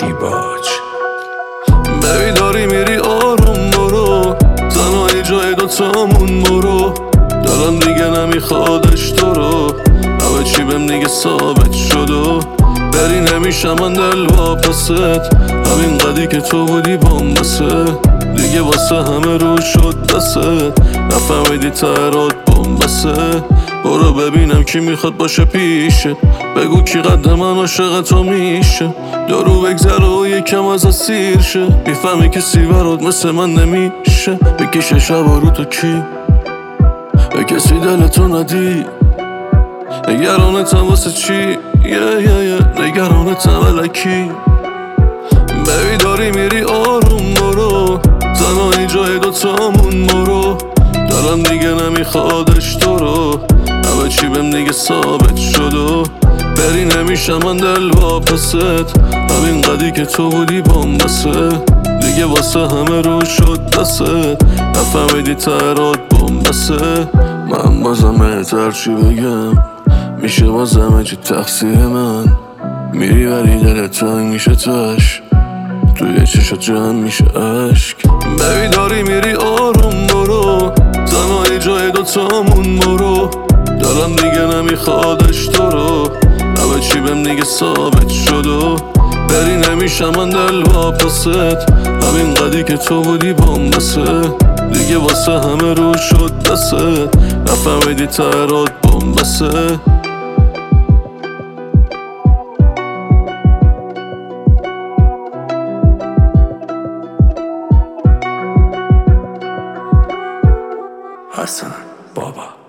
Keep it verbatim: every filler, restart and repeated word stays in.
دیباج. ببی داری میری آروم برو، تنهایی جای دوتامون برو، دلم دیگه نمیخوادش تو رو، همه چی بهم دیگه ثابت شد و بری نمیشم من دل واپست، همین قدی که تو بودی بامبسه، دیگه واسه همه رو شد دسته، نفهمیدی ترات بامبسه. برو ببینم کی میخواد باشه پیشه، بگو کی قد من عاشق تو میشه، دارو بگذره و یکم از سیر شه، میفهمی کسی برات مثل من نمیشه، بکشه شب رو تو کی به کسی دلتو ندی، نگرانتم واسه چی یه یه یه نگرانتم الکی. ببی داری میری آروم برو، تنهایی جای دوتامون برو، دلم دیگه نمیخوادش تو رو، همه چی بهم دیگه ثابت شد و بری نمیشم من دل واپست، همین قدی که تو بودی بامبسه، دیگه واسه همه رو شد دست، نفهمیدی ترات بامبسه. من بازم بهتر چی بگم، میشه بازم چی تقصیر من، میری ولی دل تنگ میشه تاش، توی چشات جمع میشه عشق. ببی داری میری آروم برو، تنهایی جای دوتامون برو، دلم دیگه نمیخوادش تو رو، همه چی بهم دیگه ثابت شد و بری نمیشم من دل واپست، همین قدی که تو بودی بامبسه، دیگه واسه همه رو شد دسته، نفهمیدی ترات بامبسه. حسن بابا.